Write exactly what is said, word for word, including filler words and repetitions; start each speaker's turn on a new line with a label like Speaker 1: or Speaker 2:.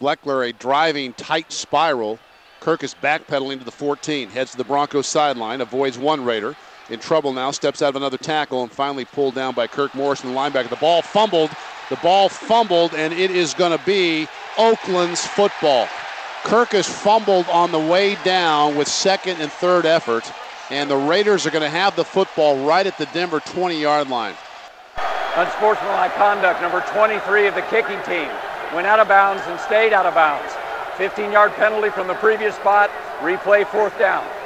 Speaker 1: Bleckler a driving tight spiral. Kirk is backpedaling to the fourteen, heads to the Broncos sideline, avoids one Raider. In trouble now, steps out of another tackle, and finally pulled down by Kirk Morrison, the linebacker. The ball fumbled, the ball fumbled, and it is going to be Oakland's football. Kirk has fumbled on the way down with second and third effort, and the Raiders are going to have the football right at the Denver twenty-yard line.
Speaker 2: Unsportsmanlike conduct, number twenty-three of the kicking team. Went out of bounds and stayed out of bounds. fifteen-yard penalty from the previous spot. Replay fourth down.